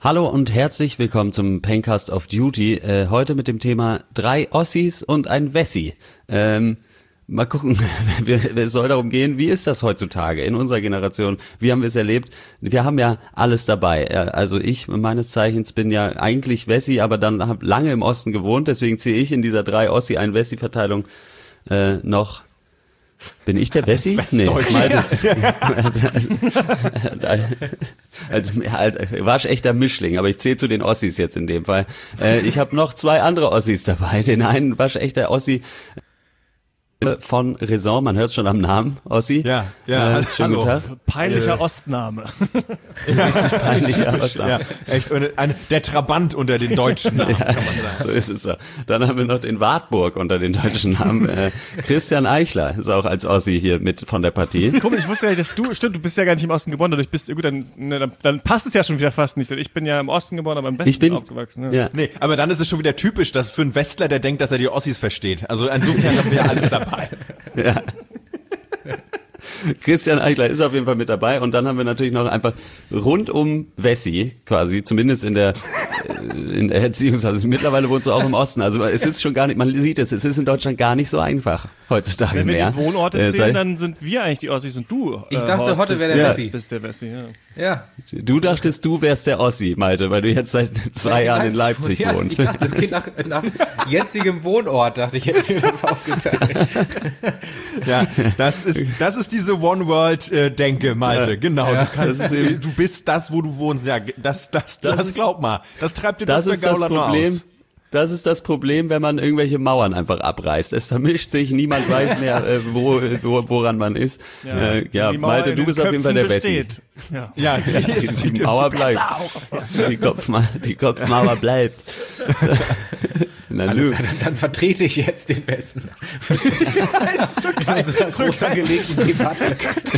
Hallo und herzlich willkommen zum Paincast of Duty. Heute mit dem Thema 3 Ossis und ein Wessi. Mal gucken, es soll darum gehen, wie ist das heutzutage in unserer Generation? Wie haben wir es erlebt? Wir haben ja alles dabei. Also ich meines Zeichens bin ja eigentlich Wessi, aber dann habe lange im Osten gewohnt. Deswegen ziehe ich in dieser 3 Ossi, ein Wessi-Verteilung noch. Bin ich der Wessi? Nee, als waschechter Mischling, aber ich zähle zu den Ossis jetzt in dem Fall. Ich habe noch 2 andere Ossis dabei. Den einen waschechter Ossi von Raison, man hört es schon am Namen, Ossi. Ja, schönen guten Tag. Peinlicher Ostname. Richtig peinlicher Ostname. Ja, echt, der Trabant unter den deutschen Namen, ja, kann man sagen. So ist es so. Dann haben wir noch den Wartburg unter den deutschen Namen. Christian Eichler ist auch als Ossi hier mit von der Partie. Komisch, ich wusste ja nicht, dass du bist ja gar nicht im Osten geboren, dadurch bist gut, dann passt es ja schon wieder fast nicht. Ich bin ja im Osten geboren, aber im Westen aufgewachsen. Ne? Ja. Nee, aber dann ist es schon wieder typisch, dass für einen Westler, der denkt, dass er die Ossis versteht. Also insofern haben wir alles dabei. Ja. Christian Eichler ist auf jeden Fall mit dabei und dann haben wir natürlich noch einfach rund um Wessi quasi, zumindest in der Erziehung, also mittlerweile wohnst du auch im Osten, also es ist schon gar nicht, man sieht es ist in Deutschland gar nicht so einfach heutzutage mehr. Wenn wir mehr. die Wohnorte zählen, dann sind wir eigentlich die Ossis und du. Ich dachte, heute wäre der Wessi. Bist der Wessi, ja. Du dachtest, du wärst der Ossi, Malte, weil du jetzt seit 2 Jahren in Leipzig wohnst. Ich dachte, das geht nach jetzigem Wohnort, dachte ich, hätte mir das aufgeteilt. Ja, das ist diese One-World-Denke, Malte, genau. Ja, du bist das, wo du wohnst. Ja, das glaub mal. Das treibt dir das Dr. ist das Gauland Problem. aus. Das ist das Problem, wenn man irgendwelche Mauern einfach abreißt. Es vermischt sich, niemand weiß mehr, woran man ist. Ja, Malte, du bist auf jeden Fall der Wessi. Ja, die Mauer bleibt. Die Kopfmauer bleibt. Dann vertrete ich jetzt den Besten. Das ist so geil. In unserer groß angelegten Debatte.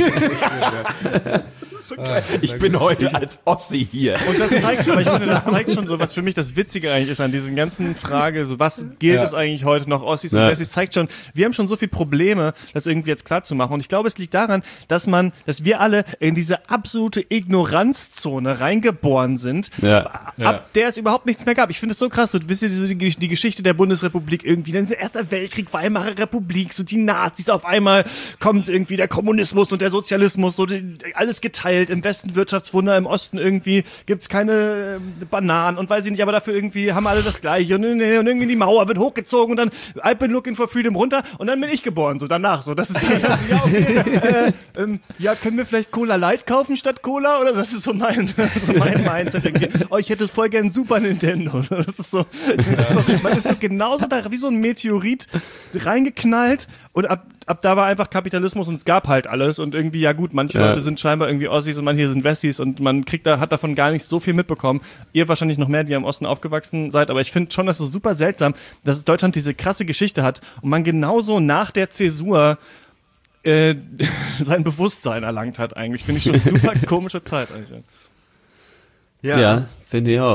So geil. Ich bin heute als Ossi hier. Und das zeigt schon so, was für mich das Witzige eigentlich ist an diesen ganzen Frage, so was gilt es eigentlich heute noch, Ossis und Wessis, zeigt schon, wir haben schon so viele Probleme, das irgendwie jetzt klar zu machen. Und ich glaube, es liegt daran, dass wir alle in diese absolute Ignoranzzone reingeboren sind, ab der es überhaupt nichts mehr gab. Ich finde es so krass, so, wisst ihr, so die Geschichte der Bundesrepublik irgendwie, dann ist der Erste Weltkrieg, Weimarer Republik, so die Nazis, auf einmal kommt irgendwie der Kommunismus und der Sozialismus, so alles geteilt, im Westen Wirtschaftswunder, im Osten irgendwie gibt's keine Bananen und weiß ich nicht, aber dafür irgendwie haben alle das Gleiche und irgendwie die Mauer wird hochgezogen und dann I've been looking for freedom runter und dann bin ich geboren, so danach, so, das ist halt, also, ja, okay, können wir vielleicht Cola Light kaufen statt Cola, oder das ist so mein Mindset irgendwie, ich hätte voll gern Super Nintendo, das ist so, man ist so genauso da, wie so ein Meteorit reingeknallt und ab da war einfach Kapitalismus und es gab halt alles und irgendwie, ja gut, manche Leute sind scheinbar irgendwie Ossis und manche sind Wessis und man hat davon gar nicht so viel mitbekommen. Ihr wahrscheinlich noch mehr, die im Osten aufgewachsen seid, aber ich finde schon, dass es super seltsam, dass Deutschland diese krasse Geschichte hat und man genauso nach der Zäsur sein Bewusstsein erlangt hat eigentlich. Finde ich schon super komische Zeit eigentlich. Ja, finde ich auch.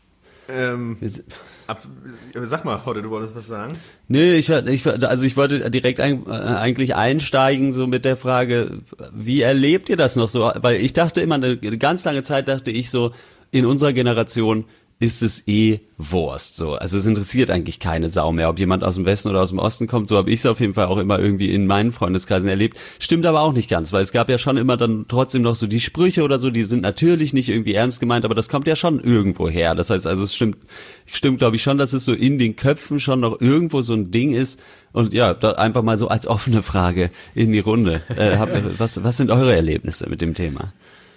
Sag mal, Hotte, du wolltest was sagen? Nö, ich wollte direkt eigentlich einsteigen so mit der Frage, wie erlebt ihr das noch so? Weil ich dachte immer, eine ganz lange Zeit dachte ich so, in unserer Generation ist es Wurst, so. Also es interessiert eigentlich keine Sau mehr, ob jemand aus dem Westen oder aus dem Osten kommt. So habe ich es auf jeden Fall auch immer irgendwie in meinen Freundeskreisen erlebt. Stimmt aber auch nicht ganz, weil es gab ja schon immer dann trotzdem noch so die Sprüche oder so, die sind natürlich nicht irgendwie ernst gemeint, aber das kommt ja schon irgendwo her. Das heißt, also es stimmt glaube ich schon, dass es so in den Köpfen schon noch irgendwo so ein Ding ist. Und ja, da einfach mal so als offene Frage in die Runde. Was sind eure Erlebnisse mit dem Thema?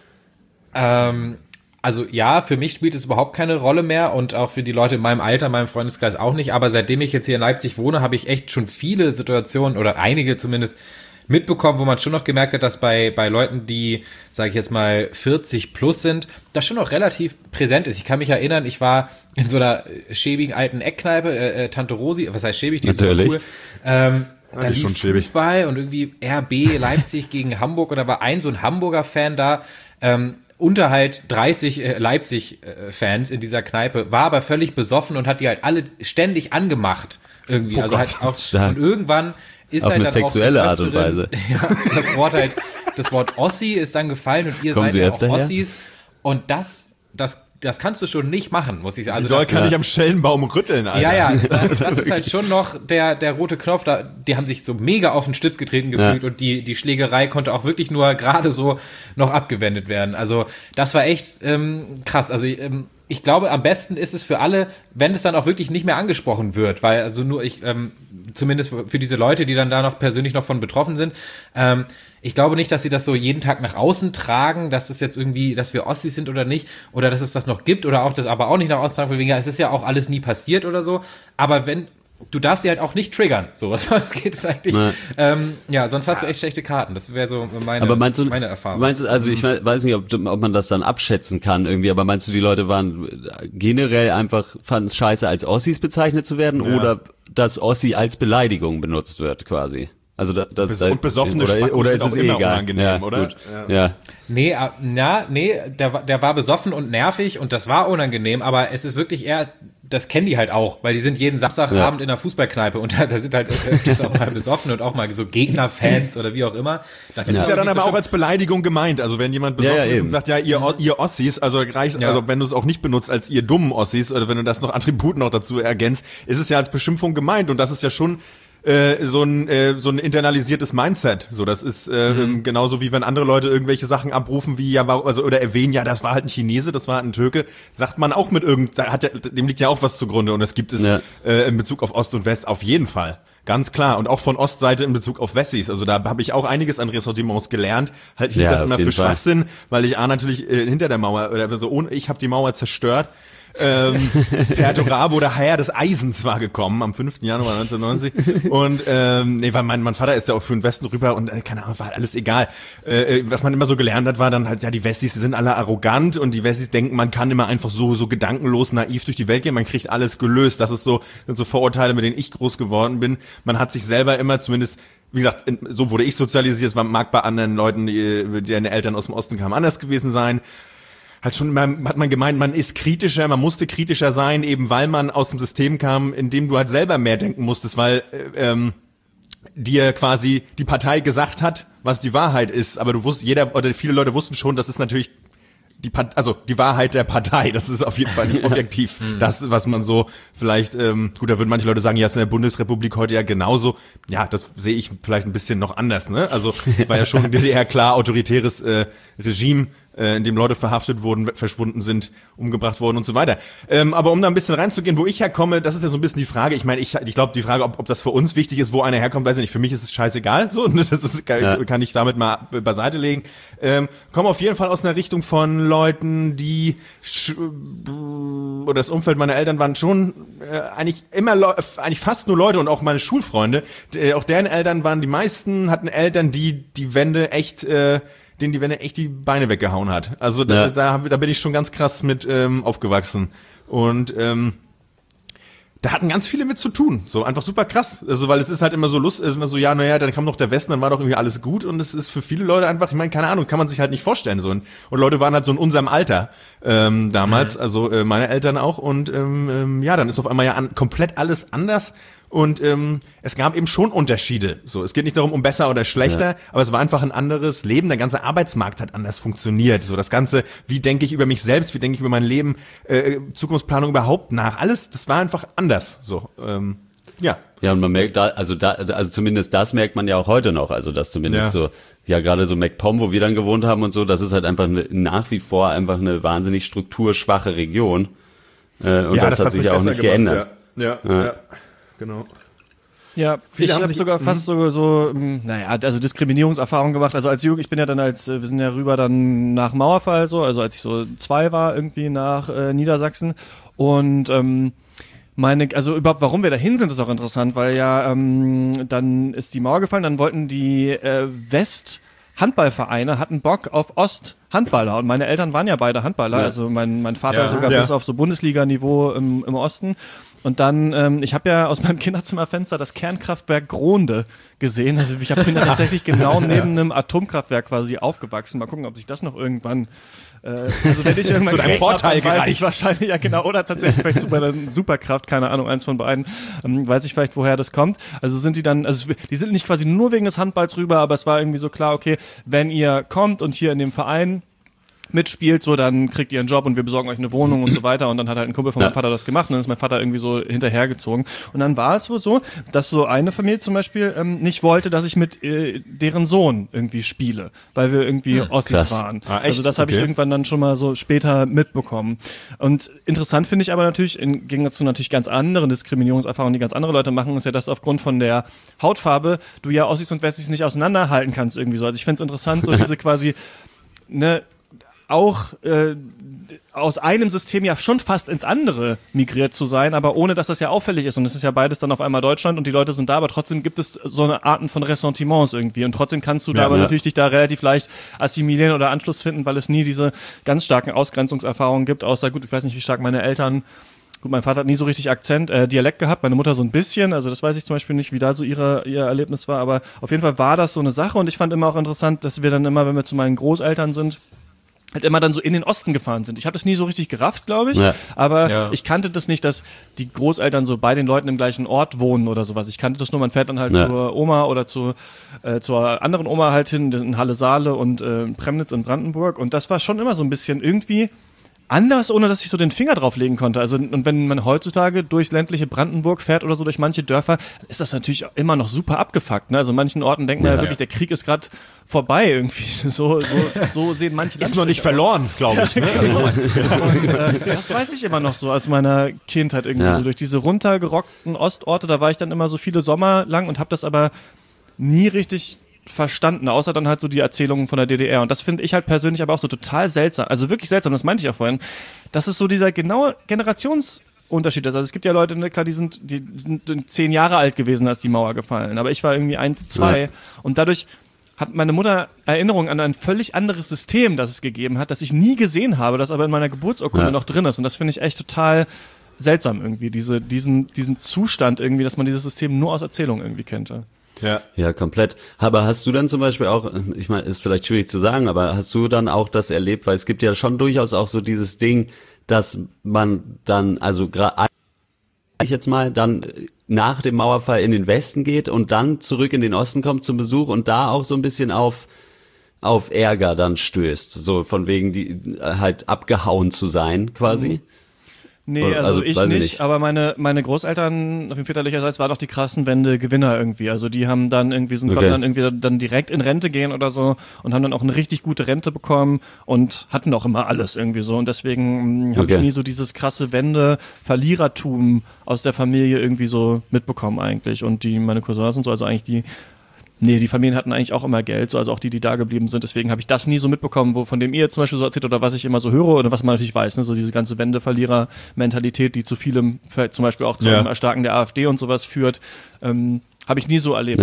Also ja, für mich spielt es überhaupt keine Rolle mehr und auch für die Leute in meinem Alter, meinem Freundeskreis auch nicht. Aber seitdem ich jetzt hier in Leipzig wohne, habe ich echt schon viele Situationen oder einige zumindest mitbekommen, wo man schon noch gemerkt hat, dass bei Leuten, die, sage ich jetzt mal, 40 plus sind, das schon noch relativ präsent ist. Ich kann mich erinnern, ich war in so einer schäbigen alten Eckkneipe, Tante Rosi, was heißt schäbig? Die natürlich. Ist so cool. Da lief schon Fußball und irgendwie RB Leipzig gegen Hamburg und da war so ein Hamburger Fan da, unter halt 30 Leipzig-Fans in dieser Kneipe, war aber völlig besoffen und hat die halt alle ständig angemacht irgendwie. Oh also Gott, halt auch stark. und irgendwann ist auf halt eine dann sexuelle auch Art und Weise. Ja, das Wort Ossi ist dann gefallen und ihr Kommen seid Sie ja auch öfter her? Ossis und das das kannst du schon nicht machen, muss ich sagen. Also doll kann ich am Schellenbaum rütteln, Alter. Ja, das ist halt schon noch der rote Knopf, die haben sich so mega auf den Stips getreten gefühlt und die Schlägerei konnte auch wirklich nur gerade so noch abgewendet werden. Also das war echt krass. Also ich glaube, am besten ist es für alle, wenn es dann auch wirklich nicht mehr angesprochen wird, weil also nur zumindest für diese Leute, die dann da noch persönlich noch von betroffen sind, ich glaube nicht, dass sie das so jeden Tag nach außen tragen, dass es jetzt irgendwie, dass wir Ossis sind oder nicht, oder dass es das noch gibt oder auch das aber auch nicht nach außen tragen, wegen es ist ja auch alles nie passiert oder so, aber du darfst sie halt auch nicht triggern, so, was geht es eigentlich, sonst hast du echt schlechte Karten, das wäre so meine Erfahrung. Meinst du, also ich weiß nicht, ob man das dann abschätzen kann irgendwie, aber meinst du, die Leute waren generell fanden es scheiße, als Ossis bezeichnet zu werden oder dass Ossi als Beleidigung benutzt wird quasi? Also und besoffene oder ist es immer egal? Unangenehm, oder? Gut. Ja. Nee, der war besoffen und nervig und das war unangenehm, aber es ist wirklich eher, das kennen die halt auch, weil die sind jeden Samstagabend in der Fußballkneipe und da sind halt öfters auch mal besoffen und auch mal so Gegnerfans oder wie auch immer. Das ist ja dann aber auch als Beleidigung gemeint. Also wenn jemand besoffen ist und sagt, ja, ihr Ossis, also reicht, also wenn du es auch nicht benutzt als ihr dummen Ossis, oder wenn du das noch Attribut noch dazu ergänzt, ist es ja als Beschimpfung gemeint und das ist ja schon so ein internalisiertes Mindset. So, das ist genauso wie wenn andere Leute irgendwelche Sachen abrufen wie oder erwähnen, ja, das war halt ein Chinese, das war halt ein Türke, sagt man auch mit dem liegt ja auch was zugrunde und das gibt es in Bezug auf Ost und West auf jeden Fall. Ganz klar. Und auch von Ostseite in Bezug auf Wessis. Also da habe ich auch einiges an Ressortiments gelernt. Halt nicht das immer für Schwachsinn, weil ich natürlich hinter der Mauer oder so, ich habe die Mauer zerstört. Perto Rabo, der Herr des Eisens, war gekommen am 5. Januar 1990 und weil mein Vater ist ja auch für den Westen rüber und keine Ahnung, war halt alles egal. Was man immer so gelernt hat, war dann halt, ja, die Wessis sind alle arrogant und die Wessis denken, man kann immer einfach so gedankenlos, naiv durch die Welt gehen, man kriegt alles gelöst. Das ist so Vorurteile, mit denen ich groß geworden bin. Man hat sich selber immer zumindest, wie gesagt, so wurde ich sozialisiert, es mag bei anderen Leuten, deren Eltern aus dem Osten kamen, anders gewesen sein. Halt schon immer hat man gemeint, man ist kritischer, man musste kritischer sein, eben weil man aus dem System kam, in dem du halt selber mehr denken musstest, weil dir quasi die Partei gesagt hat, was die Wahrheit ist, aber viele Leute wussten schon, das ist natürlich die Wahrheit der Partei, das ist auf jeden Fall nicht objektiv. Das, was man so vielleicht, gut, da würden manche Leute sagen, ja, ist in der Bundesrepublik heute ja genauso. Ja, das sehe ich vielleicht ein bisschen noch anders, ne? Also, es war ja schon ein eher klar autoritäres Regime, in dem Leute verhaftet wurden, verschwunden sind, umgebracht wurden und so weiter. Aber um da ein bisschen reinzugehen, wo ich herkomme, das ist ja so ein bisschen die Frage. Ich meine, ich glaube, die Frage, ob das für uns wichtig ist, wo einer herkommt, weiß ich nicht. Für mich ist es scheißegal. So, kann ich damit mal beiseite legen. Komme auf jeden Fall aus einer Richtung von Leuten, die oder das Umfeld meiner Eltern waren schon eigentlich fast nur Leute und auch meine Schulfreunde. Auch deren Eltern hatten Eltern, denen die Wende echt die Beine weggehauen hat. Also da bin ich schon ganz krass mit aufgewachsen. Und da hatten ganz viele mit zu tun. So einfach super krass. Also weil es ist halt immer so ja, naja, dann kam noch der Westen, dann war doch irgendwie alles gut. Und es ist für viele Leute einfach, ich meine, keine Ahnung, kann man sich halt nicht vorstellen. So. Und Leute waren halt so in unserem Alter damals, also meine Eltern auch. Und dann ist auf einmal ja komplett alles anders. Und es gab eben schon Unterschiede. So, es geht nicht darum, um besser oder schlechter, aber es war einfach ein anderes Leben. Der ganze Arbeitsmarkt hat anders funktioniert. So, das Ganze, wie denke ich über mich selbst, wie denke ich über mein Leben, Zukunftsplanung überhaupt nach. Alles, das war einfach anders. So, ja. Ja, und man merkt also zumindest das merkt man ja auch heute noch. Also, dass zumindest gerade so MacPom, wo wir dann gewohnt haben und so, das ist halt einfach nach wie vor einfach eine wahnsinnig strukturschwache Region. Und das hat sich ja auch nicht geändert. Ja. Genau. Ja, ich habe sogar fast so Diskriminierungserfahrungen gemacht. Also als wir sind ja rüber dann nach Mauerfall also als ich so 2 war irgendwie nach Niedersachsen und überhaupt warum wir dahin sind, ist auch interessant, weil ja dann ist die Mauer gefallen, dann wollten die Handballvereine hatten Bock auf Ost-Handballer und meine Eltern waren ja beide Handballer, also mein Vater sogar bis auf so Bundesliga-Niveau im Osten. Und dann, ich habe ja aus meinem Kinderzimmerfenster das Kernkraftwerk Gronde gesehen. Also ich bin da tatsächlich genau neben einem Atomkraftwerk quasi aufgewachsen. Mal gucken, ob sich das noch irgendwann, wenn ich irgendwann zu deinem Vorteil weiß ich wahrscheinlich, ja genau, oder tatsächlich vielleicht zu meiner Superkraft, keine Ahnung, eins von beiden, weiß ich vielleicht, woher das kommt. Also sind die dann, die sind nicht quasi nur wegen des Handballs rüber, aber es war irgendwie so klar, okay, wenn ihr kommt und hier in dem Verein mitspielt, so dann kriegt ihr einen Job und wir besorgen euch eine Wohnung und so weiter. Und dann hat halt ein Kumpel von meinem Vater das gemacht und dann ist mein Vater irgendwie so hinterhergezogen. Und dann war es wohl so, dass so eine Familie zum Beispiel nicht wollte, dass ich mit deren Sohn irgendwie spiele, weil wir irgendwie Ossis waren. Also das habe ich irgendwann dann schon mal so später mitbekommen. Und interessant finde ich aber natürlich, im Gegensatz zu natürlich ganz anderen Diskriminierungserfahrungen, die ganz andere Leute machen, ist ja, dass aufgrund von der Hautfarbe du ja Ossis und Wessis nicht auseinanderhalten kannst irgendwie so. Also ich finde es interessant, so diese quasi, ne, auch aus einem System ja schon fast ins andere migriert zu sein, aber ohne, dass das ja auffällig ist. Und es ist ja beides dann auf einmal Deutschland und die Leute sind da, aber trotzdem gibt es so eine Arten von Ressentiments irgendwie. Und trotzdem kannst du da aber natürlich dich da relativ leicht assimilieren oder Anschluss finden, weil es nie diese ganz starken Ausgrenzungserfahrungen gibt, außer, gut, ich weiß nicht, wie stark meine Eltern. Gut, mein Vater hat nie so richtig Dialekt gehabt, meine Mutter so ein bisschen, also das weiß ich zum Beispiel nicht, wie da so ihr Erlebnis war, aber auf jeden Fall war das so eine Sache und ich fand immer auch interessant, dass wir dann immer, wenn wir zu meinen Großeltern sind, halt immer dann so in den Osten gefahren sind. Ich habe das nie so richtig gerafft, glaube ich, aber ich kannte das nicht, dass die Großeltern so bei den Leuten im gleichen Ort wohnen oder sowas. Ich kannte das nur, man fährt dann halt zur Oma oder zur anderen Oma halt hin, in Halle-Saale und Premnitz in Brandenburg und das war schon immer so ein bisschen irgendwie anders, ohne dass ich so den Finger drauf legen konnte. Also, und wenn man heutzutage durchs ländliche Brandenburg fährt oder so durch manche Dörfer, ist das natürlich immer noch super abgefuckt. Ne? Also, an manchen Orten denkt man ja wirklich, der Krieg ist gerade vorbei irgendwie. So sehen manche ist noch nicht verloren, glaube ich. Ne? Das weiß ich immer noch so aus meiner Kindheit irgendwie so. Durch diese runtergerockten Ostorte, da war ich dann immer so viele Sommer lang und habe das aber nie richtig verstanden, außer dann halt so die Erzählungen von der DDR. Und das finde ich halt persönlich aber auch so total seltsam. Also wirklich seltsam, das meinte ich auch vorhin. Das ist so dieser genaue Generationsunterschied ist. Also es gibt ja Leute, ne, klar, die sind 10 Jahre alt gewesen, als die Mauer gefallen. Aber ich war irgendwie 1, 2. Und dadurch hat meine Mutter Erinnerungen an ein völlig anderes System, das es gegeben hat, das ich nie gesehen habe, das aber in meiner Geburtsurkunde noch drin ist. Und das finde ich echt total seltsam irgendwie, diesen Zustand irgendwie, dass man dieses System nur aus Erzählungen irgendwie kannte. Ja, komplett. Aber hast du dann zum Beispiel auch, ich meine, ist vielleicht schwierig zu sagen, aber hast du dann auch das erlebt, weil es gibt ja schon durchaus auch so dieses Ding, dass man dann, also gerade ich jetzt mal, dann nach dem Mauerfall in den Westen geht und dann zurück in den Osten kommt zum Besuch und da auch so ein bisschen auf Ärger dann stößt, so von wegen die halt abgehauen zu sein quasi. Nee, also ich nicht, aber meine Großeltern auf dem väterlicherseits waren auch die krassen Wende-Gewinner irgendwie. Also die haben dann irgendwie konnten dann irgendwie dann direkt in Rente gehen oder so und haben dann auch eine richtig gute Rente bekommen und hatten auch immer alles irgendwie so. Und deswegen habe ich nie so dieses krasse Wende-Verlierertum aus der Familie irgendwie so mitbekommen eigentlich. Und meine Cousins und so, also eigentlich die Familien hatten eigentlich auch immer Geld, so, also auch die da geblieben sind. Deswegen habe ich das nie so mitbekommen, von dem ihr zum Beispiel so erzählt oder was ich immer so höre oder was man natürlich weiß, ne, so diese ganze Wende-Verlierer-Mentalität, die zu vielem, zum Beispiel auch zum Erstarken der AfD und sowas führt, habe ich nie so erlebt.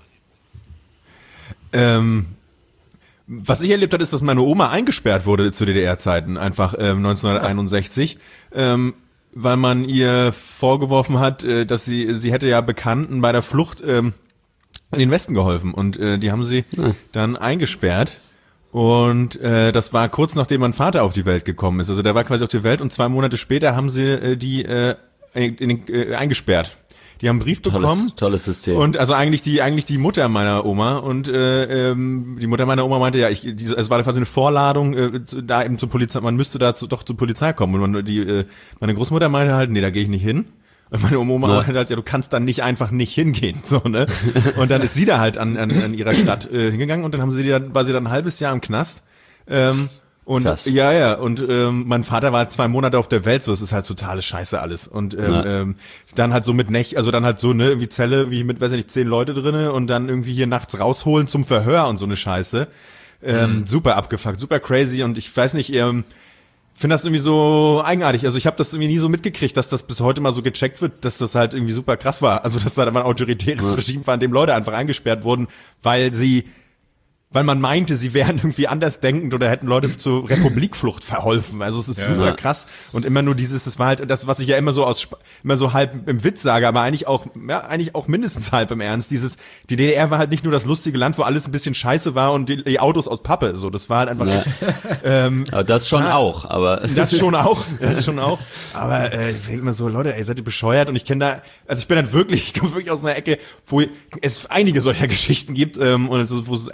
Was ich erlebt habe, ist, dass meine Oma eingesperrt wurde zu DDR-Zeiten, einfach 1961. Weil man ihr vorgeworfen hat, dass sie hätte ja Bekannten bei der Flucht in den Westen geholfen und die haben sie dann eingesperrt und das war kurz nachdem mein Vater auf die Welt gekommen ist. Also der war quasi auf die Welt und 2 Monate später haben sie die eingesperrt. Die haben einen Brief bekommen. Tolles System. Und also eigentlich die Mutter meiner Oma und die Mutter meiner Oma meinte, es war quasi eine Vorladung, da eben zur Polizei, man müsste da doch zur Polizei kommen. Und meine Großmutter meinte halt, nee, da gehe ich nicht hin. Und meine Oma meinte halt, ja, du kannst dann nicht einfach nicht hingehen, so, ne? Und dann ist sie da halt an ihrer Stadt hingegangen und dann war sie dann ein halbes Jahr im Knast. Und krass. Und mein Vater war 2 Monate auf der Welt, so, es ist halt totale Scheiße alles. Und dann halt so mit dann halt so, ne, wie Zelle, wie mit, weiß ich nicht, 10 Leute drinne und dann irgendwie hier nachts rausholen zum Verhör und so eine Scheiße. Super abgefuckt, super crazy und ich weiß nicht, finde das irgendwie so eigenartig. Also ich habe das irgendwie nie so mitgekriegt, dass das bis heute mal so gecheckt wird, dass das halt irgendwie super krass war. Also dass da mal ein autoritäres Regime war, in dem Leute einfach eingesperrt wurden, weil man meinte, sie wären irgendwie andersdenkend oder hätten Leute zur Republikflucht verholfen. Also es ist super krass. Und immer nur das war halt das, was ich ja immer so halb im Witz sage, aber eigentlich auch mindestens halb im Ernst. Die DDR war halt nicht nur das lustige Land, wo alles ein bisschen scheiße war und die Autos aus Pappe. So, das war halt einfach echt, aber das schon auch, aber. Das schon auch. Aber ich denke immer so, Leute, ey, seid ihr bescheuert? Und ich komme wirklich aus einer Ecke, wo es einige solcher Geschichten gibt, und wo es,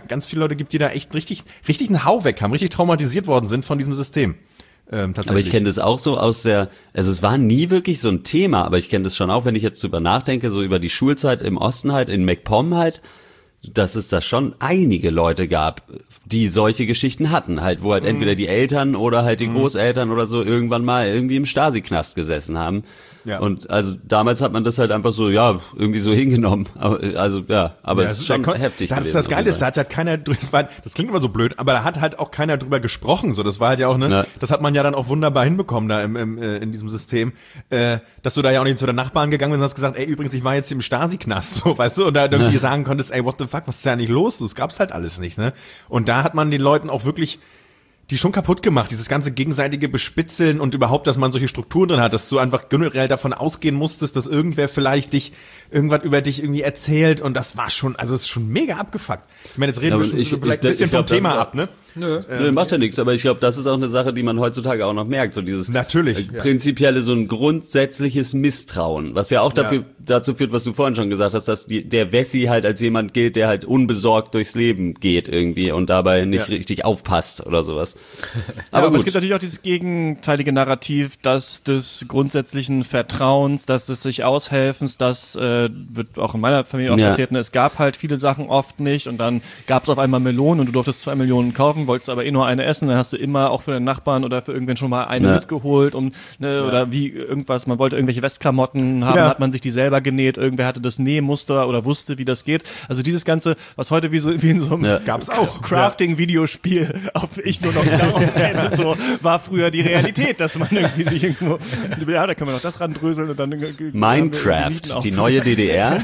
ganz viele Leute gibt, die da echt richtig einen Hau weg haben, richtig traumatisiert worden sind von diesem System. Aber ich kenne das auch so also es war nie wirklich so ein Thema, aber ich kenne das schon auch, wenn ich jetzt drüber nachdenke, so über die Schulzeit im Osten halt, in MacPom halt, dass es da schon einige Leute gab, die solche Geschichten hatten, halt, wo halt entweder die Eltern oder halt die Großeltern oder so irgendwann mal irgendwie im Stasi-Knast gesessen haben. Ja. Und also damals hat man das halt einfach so, ja, irgendwie so hingenommen. Aber es ist schon heftig. Das ist das Geile, da hat halt keiner, das klingt immer so blöd, aber da hat halt auch keiner drüber gesprochen. So, das war halt ja auch, das hat man ja dann auch wunderbar hinbekommen da in diesem System, dass du da ja auch nicht zu der Nachbarn gegangen bist und hast gesagt, ey, übrigens, ich war jetzt im Stasi-Knast, so, weißt du, und da irgendwie sagen konntest, ey, what the fuck, was ist da nicht los? Das gab's halt alles nicht, ne? Und da hat man den Leuten auch wirklich die schon kaputt gemacht, dieses ganze gegenseitige Bespitzeln und überhaupt, dass man solche Strukturen drin hat, dass du einfach generell davon ausgehen musstest, dass irgendwer vielleicht irgendwas über dich irgendwie erzählt und das war schon, also es ist schon mega abgefuckt. Ich meine, jetzt reden wir schon ein bisschen vom Thema ab, ne? Nö, macht ja nichts, aber ich glaube, das ist auch eine Sache, die man heutzutage auch noch merkt, so dieses prinzipielle, so ein grundsätzliches Misstrauen, was ja auch dazu führt, was du vorhin schon gesagt hast, dass der Wessi halt als jemand gilt, der halt unbesorgt durchs Leben geht irgendwie und dabei nicht richtig aufpasst oder sowas. Aber es gibt natürlich auch dieses gegenteilige Narrativ, dass des grundsätzlichen Vertrauens, dass des sich Aushelfens, das wird auch in meiner Familie oft erzählt, es gab halt viele Sachen oft nicht und dann gab es auf einmal Melonen und du durftest 2 Millionen kaufen, wolltest aber nur eine essen, dann hast du immer auch für den Nachbarn oder für irgendwen schon mal eine mitgeholt oder wie irgendwas, man wollte irgendwelche Westklamotten haben, hat man sich die selber genäht, irgendwer hatte das Nähmuster oder wusste, wie das geht. Also dieses Ganze, was heute wie in so einem gab's auch Crafting-Videospiel, auf ich nur noch daraus kenne, so war früher die Realität, dass man irgendwie sich irgendwo, da können wir noch das randröseln und dann Minecraft, die neue DDR.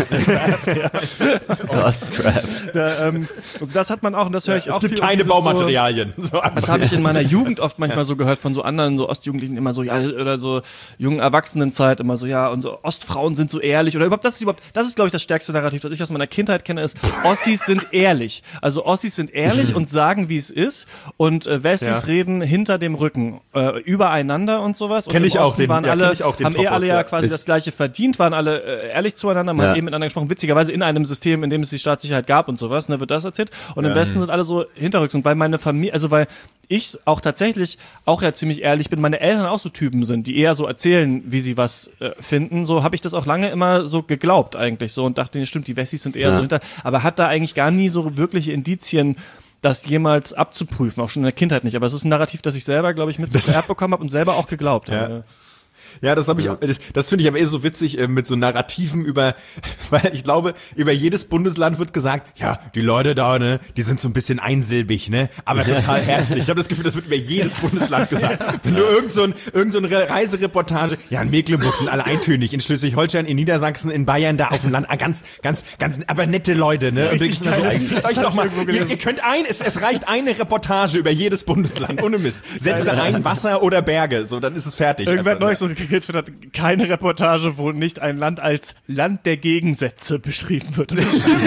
Ostcraft. Also das hat man auch und das höre ich auch. Es gibt keine Baumaterialien. Das habe ich in meiner Jugend oft manchmal so gehört von so anderen, so Ostjugendlichen immer so, oder so jungen Erwachsenenzeit immer so, und so Ostfrauen sind so ehrlich oder das ist glaube ich das stärkste Narrativ, das ich aus meiner Kindheit kenne, ist, Ossis sind ehrlich. Also Ossis sind ehrlich und sagen, wie es ist und Wessis reden hinter dem Rücken übereinander und sowas. Kenn ich auch den. Haben alle quasi das Gleiche verdient, waren alle ehrlich zueinander, haben eben miteinander gesprochen, witzigerweise in einem System, in dem es die Staatssicherheit gab und sowas, wird das erzählt. Und im Westen sind alle so hinterrücks. Und weil meine Familie, also weil ich auch tatsächlich auch ziemlich ehrlich bin, meine Eltern auch so Typen sind, die eher so erzählen, wie sie was finden, so habe ich das auch lange immer so geglaubt eigentlich so und dachte, stimmt, die Wessis sind eher so hinter, aber hat da eigentlich gar nie so wirkliche Indizien, das jemals abzuprüfen, auch schon in der Kindheit nicht. Aber es ist ein Narrativ, das ich selber, glaube ich, mit so vererbt bekommen habe und selber auch geglaubt habe. Ja, das habe ich auch, das finde ich aber so witzig mit so Narrativen weil ich glaube, über jedes Bundesland wird gesagt, ja, die Leute da, ne, die sind so ein bisschen einsilbig, ne, aber total herzlich. Ich habe das Gefühl, das wird über jedes Bundesland gesagt. Wenn du irgend so eine Reisereportage, in Mecklenburg sind alle eintönig, in Schleswig-Holstein, in Niedersachsen, in Bayern, da auf dem Land, ganz, aber nette Leute, ne, und denkst immer so, fickt euch doch mal, ihr könnt es reicht eine Reportage über jedes Bundesland, ohne Mist. Setze ein, Wasser oder Berge, so, dann ist es fertig. Irgendwer hat neulich so keine Reportage, wo nicht ein Land als Land der Gegensätze beschrieben wird.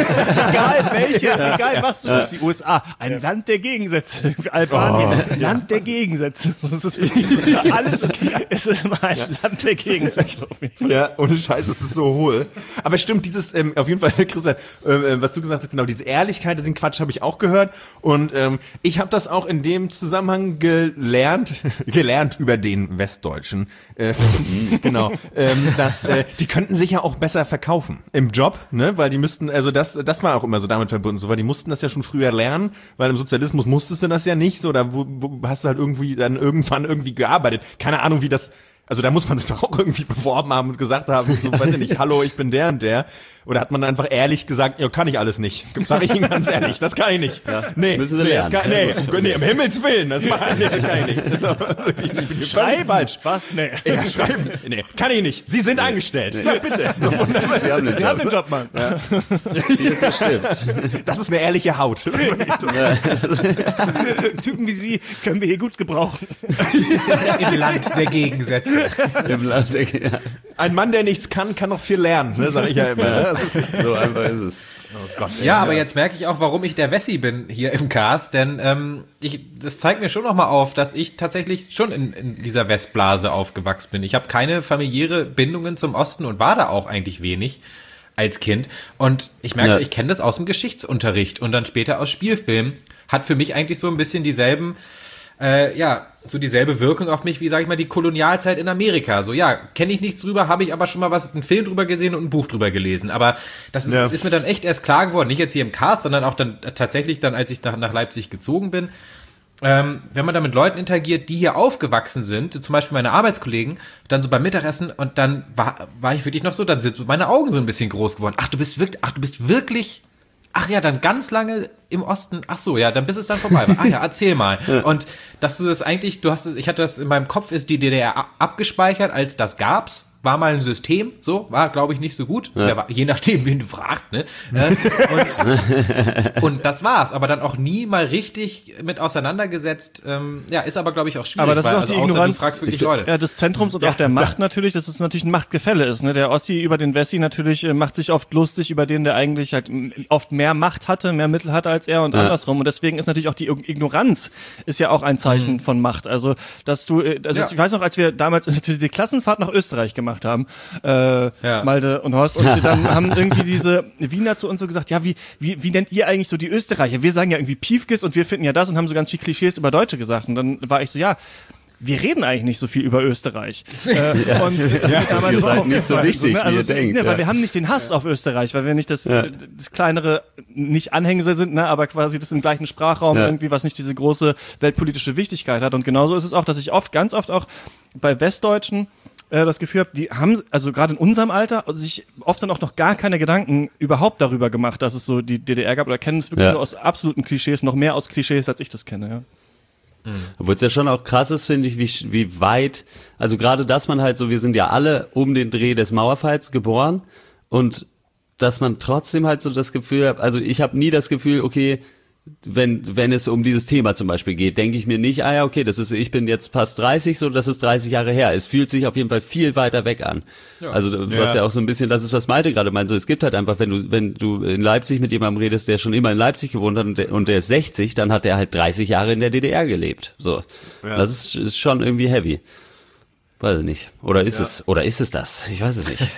Egal welche, egal was du guckst, die USA, ein Land der Gegensätze. Albanien, Land der Gegensätze. Das ist alles ist immer ein Land der Gegensätze. Ja, ohne Scheiß, es ist so hohl. Aber stimmt, dieses, auf jeden Fall, Christian, was du gesagt hast, genau, diese Ehrlichkeit, diesen Quatsch habe ich auch gehört. Und ich habe das auch in dem Zusammenhang gelernt über den Westdeutschen. Genau, die könnten sich ja auch besser verkaufen im Job, ne, weil die müssten, also das war auch immer so damit verbunden, so, weil die mussten das ja schon früher lernen, weil im Sozialismus musstest du das ja nicht, so, da wo hast du halt irgendwie dann irgendwann irgendwie gearbeitet, keine Ahnung, wie das, also da muss man sich doch auch irgendwie beworben haben und gesagt haben, so, weiß ich nicht, hallo, ich bin der und der. Oder hat man einfach ehrlich gesagt, ja, kann ich alles nicht. Sag ich Ihnen ganz ehrlich, das kann ich nicht. Ja. Nee, müssen Sie lernen. Nee, um Himmels Willen, das kann ich nicht. Schreiben? Falsch. Was? Nee. Ja, schreiben. Nee, kann ich nicht. Sie sind angestellt. Sag bitte. So, Sie haben den Job, Mann. Ja. Hier ist der Stift. Das ist eine ehrliche Haut. Typen wie Sie können wir hier gut gebrauchen. Im Land der Gegensätze. Im Land der Gegensätze. Ein Mann, der nichts kann noch viel lernen, ne, sag ich ja immer. Ne? So einfach ist es. Oh Gott. Ja, aber jetzt merke ich auch, warum ich der Wessi bin hier im Cast, denn das zeigt mir schon nochmal auf, dass ich tatsächlich schon in dieser Westblase aufgewachsen bin. Ich habe keine familiäre Bindungen zum Osten und war da auch eigentlich wenig. als Kind. Und ich merke schon, ich kenne das aus dem Geschichtsunterricht und dann später aus Spielfilmen. Hat für mich eigentlich so ein bisschen dieselbe Wirkung auf mich wie, sag ich mal, die Kolonialzeit in Amerika. So, ja, kenne ich nichts drüber, habe ich aber schon mal einen Film drüber gesehen und ein Buch drüber gelesen. Aber das ist mir dann echt erst klar geworden, nicht jetzt hier im Cast, sondern auch dann tatsächlich dann, als ich nach Leipzig gezogen bin. Wenn man da mit Leuten interagiert, die hier aufgewachsen sind, zum Beispiel meine Arbeitskollegen, dann so beim Mittagessen und dann war ich wirklich noch so, dann sind so meine Augen so ein bisschen groß geworden. Ach, du bist wirklich, ach ja, dann ganz lange im Osten, ach so, ja, dann bis es dann vorbei war. Ah ja, erzähl mal. Und dass du das eigentlich, ich hatte das in meinem Kopf, ist die DDR abgespeichert, als das gab's. War mal ein System, so, war, glaube ich, nicht so gut. Ja. Je nachdem, wen du fragst, ne? Und das war's, aber dann auch nie mal richtig mit auseinandergesetzt. Ist aber, glaube ich, auch schwierig. Aber das ist auch die Ignoranz, du fragst wirklich Leute. Ja, des Zentrums und auch der Macht natürlich, dass es natürlich ein Machtgefälle ist, ne? Der Ossi über den Wessi natürlich macht sich oft lustig über den, der eigentlich halt oft mehr Macht hatte, mehr Mittel hatte als er und andersrum. Und deswegen ist natürlich auch die Ignoranz ist ja auch ein Zeichen von Macht. Also, dass du, ich weiß noch, als wir damals die Klassenfahrt nach Österreich gemacht haben, Malte und Horst, und dann haben irgendwie diese Wiener zu uns so gesagt, ja, wie nennt ihr eigentlich so die Österreicher? Wir sagen ja irgendwie Piefkes und wir finden ja das und haben so ganz viel Klischees über Deutsche gesagt. Und dann war ich so, ja, wir reden eigentlich nicht so viel über Österreich. Und das ihr seid nicht so wichtig, wie ihr denkt. Weil wir haben nicht den Hass auf Österreich, weil wir nicht das kleinere, nicht Anhängsel sind, ne, aber quasi das im gleichen Sprachraum irgendwie, was nicht diese große weltpolitische Wichtigkeit hat. Und genauso ist es auch, dass ich ganz oft auch bei Westdeutschen das Gefühl habe, die haben, also gerade in unserem Alter, sich oft dann auch noch gar keine Gedanken überhaupt darüber gemacht, dass es so die DDR gab, oder kennen es wirklich nur aus absoluten Klischees, noch mehr aus Klischees, als ich das kenne, Obwohl es ja schon auch krass ist, finde ich, wie weit, also gerade, dass man halt so, wir sind ja alle um den Dreh des Mauerfalls geboren und dass man trotzdem halt so das Gefühl hat, also ich habe nie das Gefühl, okay, wenn es um dieses Thema zum Beispiel geht, denke ich mir nicht, okay, ich bin jetzt fast 30, so, das ist 30 Jahre her. Es fühlt sich auf jeden Fall viel weiter weg an. Ja. Also, was ja auch so ein bisschen, das ist, was Malte gerade meint, so, es gibt halt einfach, wenn du in Leipzig mit jemandem redest, der schon immer in Leipzig gewohnt hat und der ist 60, dann hat der halt 30 Jahre in der DDR gelebt. So. Ja. Das ist schon irgendwie heavy. Weiß ich nicht. Oder ist es das? Ich weiß es nicht.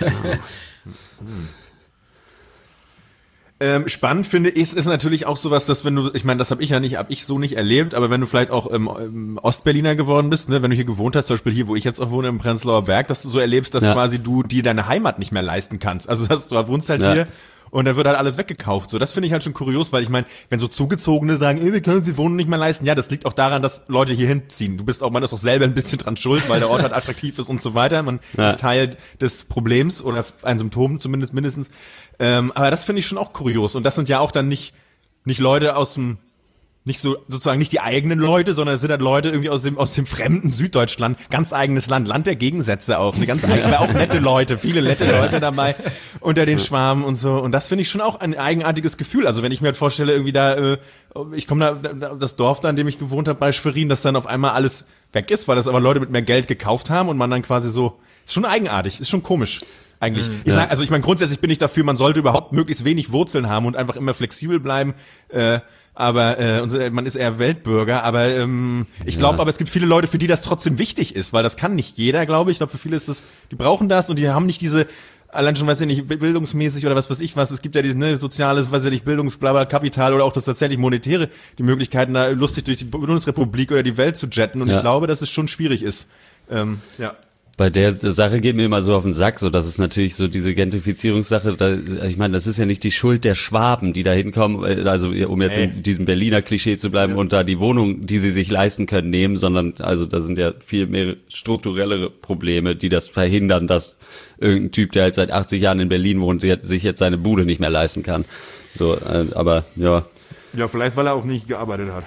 Spannend finde ich, ist natürlich auch sowas, dass wenn du, ich meine, das habe ich so nicht erlebt, aber wenn du vielleicht auch Ostberliner geworden bist, ne, wenn du hier gewohnt hast, zum Beispiel hier, wo ich jetzt auch wohne, im Prenzlauer Berg, dass du so erlebst, dass quasi du dir deine Heimat nicht mehr leisten kannst. Also du wohnst halt hier und dann wird halt alles weggekauft. So, das finde ich halt schon kurios, weil ich meine, wenn so Zugezogene sagen, wir können die Wohnung nicht mehr leisten, ja, das liegt auch daran, dass Leute hier hinziehen. Man ist auch selber ein bisschen dran schuld, weil der Ort halt attraktiv ist und so weiter. Man ist Teil des Problems oder ein Symptom zumindest mindestens. Aber das finde ich schon auch kurios. Und das sind ja auch dann nicht Leute aus dem, nicht so, sozusagen nicht die eigenen Leute, sondern es sind halt Leute irgendwie aus dem fremden Süddeutschland, ganz eigenes Land der Gegensätze auch, aber auch nette Leute, viele nette Leute dabei unter den Schwarmen und so. Und das finde ich schon auch ein eigenartiges Gefühl. Also wenn ich mir halt vorstelle, irgendwie ich komme da, das Dorf da, in dem ich gewohnt habe, bei Schwerin, dass dann auf einmal alles weg ist, weil das aber Leute mit mehr Geld gekauft haben und man dann quasi so, ist schon eigenartig, ist schon komisch. Eigentlich. Ich meine, grundsätzlich bin ich dafür, man sollte überhaupt möglichst wenig Wurzeln haben und einfach immer flexibel bleiben. Aber man ist eher Weltbürger. Aber ich glaube, aber es gibt viele Leute, für die das trotzdem wichtig ist, weil das kann nicht jeder, glaube ich. Ich glaube, für viele ist das, die brauchen das und die haben nicht diese, allein schon, weiß ich nicht, bildungsmäßig oder was weiß ich was. Es gibt ja dieses soziales, weiß ich nicht, Bildungskapital oder auch das tatsächlich monetäre, die Möglichkeiten, da lustig durch die Bundesrepublik oder die Welt zu jetten. Und ich glaube, dass es schon schwierig ist. Bei der Sache geht mir immer so auf den Sack, so dass es natürlich so diese Gentrifizierungssache, ich meine, das ist ja nicht die Schuld der Schwaben, die da hinkommen, also um jetzt in diesem Berliner Klischee zu bleiben und da die Wohnung, die sie sich leisten können, nehmen, sondern also da sind ja viel mehr strukturellere Probleme, die das verhindern, dass irgendein Typ, der halt seit 80 Jahren in Berlin wohnt, sich jetzt seine Bude nicht mehr leisten kann. So, aber ja. Ja, vielleicht weil er auch nicht gearbeitet hat.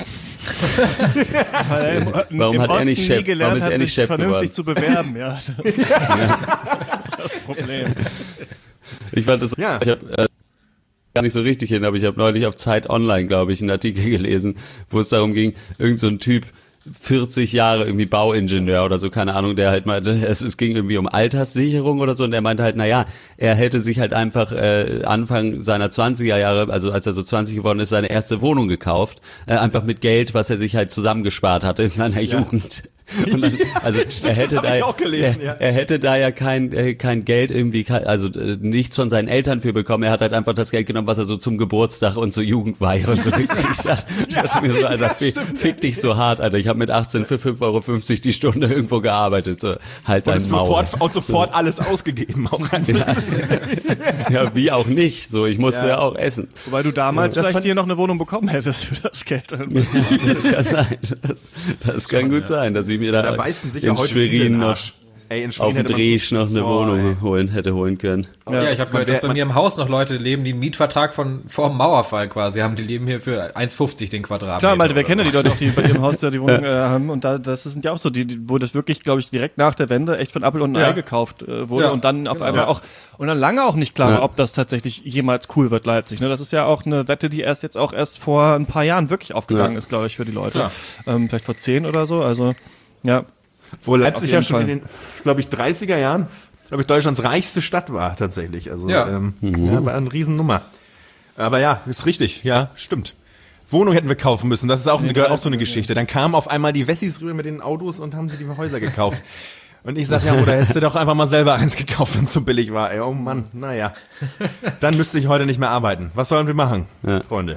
Warum hat er nicht Chef? Warum ist er nicht Chef vernünftig geworden? Zu bewerben, ja. Das ist das Problem. Ich fand das, ich habe gar nicht so richtig hin, aber ich habe neulich auf Zeit Online, glaube ich, einen Artikel gelesen, wo es darum ging, irgend so ein Typ, 40 Jahre irgendwie Bauingenieur oder so, keine Ahnung, der halt meinte, es ging irgendwie um Alterssicherung oder so und der meinte halt, er hätte sich halt einfach Anfang seiner 20er Jahre, also als er so 20 geworden ist, seine erste Wohnung gekauft, einfach mit Geld, was er sich halt zusammengespart hatte in seiner Jugend. Und dann, also er hätte da ja kein Geld irgendwie, also nichts von seinen Eltern für bekommen. Er hat halt einfach das Geld genommen, was er so zum Geburtstag und zur Jugendweihe und so gekriegt hat. Ich dachte mir so, Alter, fick dich so hart, Alter. Ich habe mit 18 für 5,50 € die Stunde irgendwo gearbeitet. So, halt dein Maul. Sofort alles ausgegeben. Auch einfach. Ja, wie auch nicht. So, ich musste ja auch essen. Wobei du damals vielleicht hier noch eine Wohnung bekommen hättest für das Geld. Das kann sein. Das kann gut sein, dass ich mir da beißen sich in ja heute Schwerin noch auf dem Drehsch noch eine Wohnung hätte holen können. Ja, ich habe gehört, dass bei mir im Haus noch Leute leben, die einen Mietvertrag vor dem Mauerfall quasi haben. Die leben hier für 1,50 den Quadratmeter. Klar, Malte, wir kennen ja die Leute auch, die bei ihrem Haus da die Wohnung haben. Und das sind ja auch so, wo das wirklich, glaube ich, direkt nach der Wende echt von Apple und ein Ei gekauft wurde und dann auf einmal auch, und dann lange auch nicht klar war, ob das tatsächlich jemals cool wird, Leipzig. Ne? Das ist ja auch eine Wette, die erst vor ein paar Jahren wirklich aufgegangen ist, glaube ich, für die Leute. Vielleicht vor 10 oder so, also, ja. Wo Leipzig ja schon in den, glaube ich, 30er Jahren, glaube ich, Deutschlands reichste Stadt war tatsächlich. Also war eine Riesennummer. Aber ja, ist richtig, ja, stimmt. Wohnung hätten wir kaufen müssen, das ist auch, gehört auch so eine Geschichte. Dann kamen auf einmal die Wessis rüber mit den Autos und haben sie die Häuser gekauft. Und ich sag, ja, oder hättest du doch einfach mal selber eins gekauft, wenn es so billig war. Ey, oh Mann, naja. Dann müsste ich heute nicht mehr arbeiten. Was sollen wir machen, Freunde?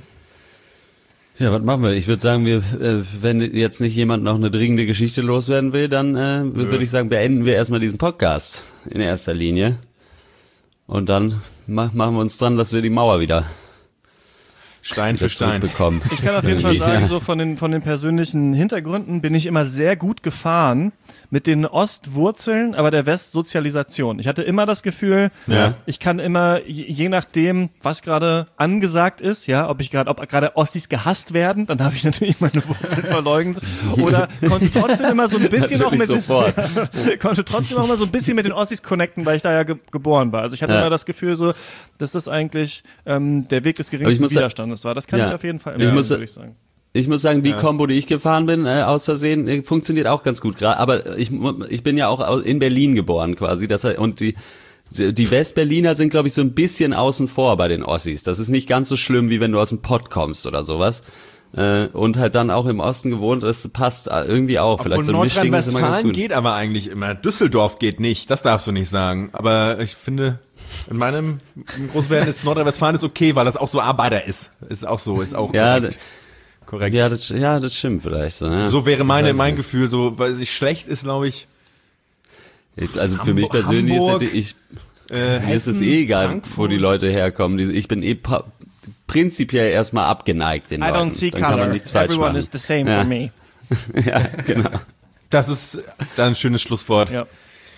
Ja, was machen wir? Ich würde sagen, wenn jetzt nicht jemand noch eine dringende Geschichte loswerden will, dann würde ich sagen, beenden wir erstmal diesen Podcast in erster Linie. Und dann machen wir uns dran, dass wir die Mauer wieder Stein für Stein bekommen. Ich kann auf jeden Fall sagen, so von den persönlichen Hintergründen bin ich immer sehr gut gefahren mit den Ostwurzeln, aber der Westsozialisation. Ich hatte immer das Gefühl, ich kann immer, je nachdem, was gerade angesagt ist, ob gerade Ossis gehasst werden, dann habe ich natürlich meine Wurzeln verleugnet, oder konnte trotzdem immer so ein bisschen auch mit den Ossis connecten, weil ich da ja geboren war. Also ich hatte immer das Gefühl so, dass das eigentlich der Weg des geringsten Widerstandes war. Das kann ich auf jeden Fall immer, würde ich sagen. Ich muss sagen, die Kombo, die ich gefahren bin, aus Versehen, funktioniert auch ganz gut. Aber ich bin ja auch in Berlin geboren quasi. Und die Westberliner sind, glaube ich, so ein bisschen außen vor bei den Ossis. Das ist nicht ganz so schlimm, wie wenn du aus dem Pott kommst oder sowas. Und halt dann auch im Osten gewohnt, das passt irgendwie auch. Vielleicht so ein Mischding ist immer ganz gut. Geht aber eigentlich immer. Düsseldorf geht nicht, das darfst du nicht sagen. Aber ich finde, in meinem Großwerden ist Nordrhein-Westfalen ist okay, weil das auch so Arbeiter ist. Ist auch korrekt. Korrekt. Ja, das stimmt vielleicht. So wäre mein Gefühl, so, weil es schlecht ist, glaube ich. Also für mich persönlich mir ist es egal, Frankfurt, wo die Leute herkommen. Ich bin prinzipiell erstmal abgeneigt den Leuten. I don't see color. Everyone is the same for me. Ja, genau. Das ist dann ein schönes Schlusswort. Ja,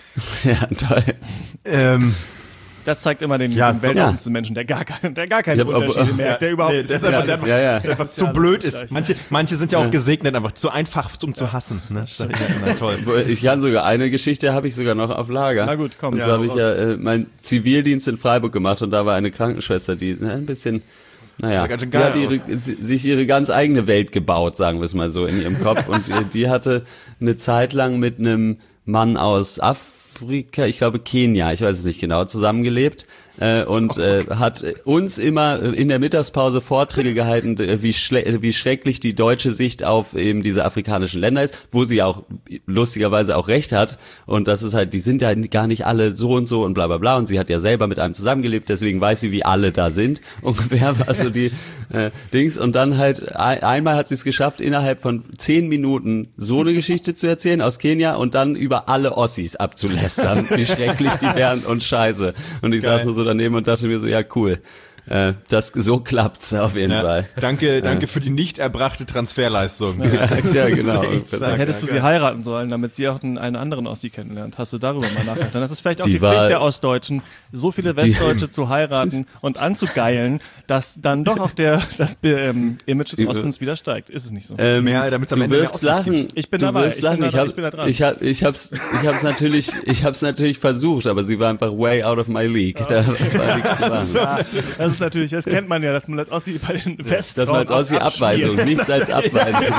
toll. Das zeigt immer den weltoffensten Menschen, der gar keine Unterschiede merkt, der überhaupt der zu blöd ist. Manche sind ja auch gesegnet, einfach zu einfach, um zu hassen. Ne? Toll. Ich kann sogar eine Geschichte, habe ich sogar noch auf Lager. Na gut, komm. Und zwar habe ich meinen Zivildienst in Freiburg gemacht und da war eine Krankenschwester, die ein bisschen, die hat sich ihre ganz eigene Welt gebaut, sagen wir es mal so, in ihrem Kopf. Und die hatte eine Zeit lang mit einem Mann aus Afrika, ich glaube Kenia, ich weiß es nicht genau, zusammengelebt und hat uns immer in der Mittagspause Vorträge gehalten, wie schrecklich die deutsche Sicht auf eben diese afrikanischen Länder ist, wo sie auch lustigerweise auch recht hat, und das ist halt, die sind ja gar nicht alle so und so und bla bla bla, und sie hat ja selber mit einem zusammengelebt, deswegen weiß sie, wie alle da sind, ungefähr, also die Dings, und dann halt einmal hat sie es geschafft, innerhalb von 10 Minuten so eine Geschichte zu erzählen aus Kenia und dann über alle Ossis abzulästern, wie schrecklich die wären und scheiße, und ich saß nur so daneben und dachte mir so, ja cool, so klappt's auf jeden Fall. Danke für die nicht erbrachte Transferleistung. Ja, genau. Dann hättest du sie heiraten sollen, damit sie auch einen anderen Ossi kennenlernt. Hast du darüber mal nachgedacht? Dann ist es vielleicht auch die Pflicht der Ostdeutschen, so viele Westdeutsche zu heiraten und anzugeilen, dass dann doch auch das Image des Ostens wieder steigt. Ist es nicht so? Damit am Ende du wirst lachen. Ich bin dabei. Ich bin da dran. Ich hab's natürlich versucht, aber sie war einfach way out of my league. Da war nichts zu machen. Das ist natürlich, das kennt man ja, dass man als Ossi bei den Westfrauen dass man als Ossi Abweisung, nichts als Abweisung.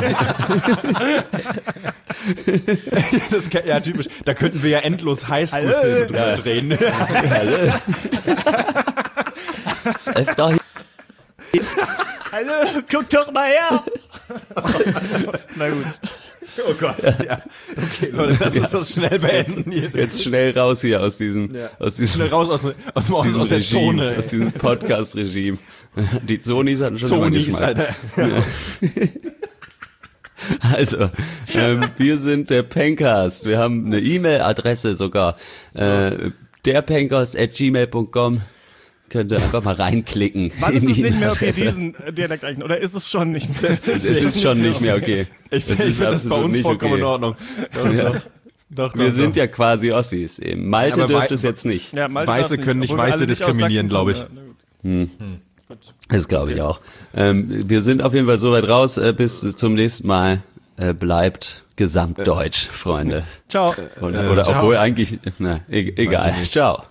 Ja, typisch. Da könnten wir ja endlos Highschool-Filme drüber drehen. Hallo. Ist öfter Hallo, guck doch mal her. Na gut. Oh Gott, ja. Okay, Leute, lass uns das schnell beenden hier. Jetzt schnell raus hier aus diesem schnell raus aus der Regime, Zone. aus diesem Podcast-Regime. Die Zonis hatten schon Zonis, immer Geschmack. Alter. Also, wir sind der Pencast. Wir haben eine E-Mail-Adresse sogar. derpencast@gmail.com. Könnt ihr einfach mal reinklicken. Wann ist es nicht mehr okay, diesen Dialekt eigentlich? Oder ist es schon nicht mehr? Es ist schon nicht mehr okay. Ich finde das bei uns vollkommen in Ordnung. Doch, wir sind ja quasi Ossis eben. Malte dürfte es jetzt nicht. Ja, Weiße können nicht Weiße diskriminieren, glaube ich. Das glaube ich auch. Wir sind auf jeden Fall soweit raus. Bis zum nächsten Mal. Bleibt gesamtdeutsch, Freunde. Ciao. Oder ciao. Obwohl eigentlich, egal. Ciao.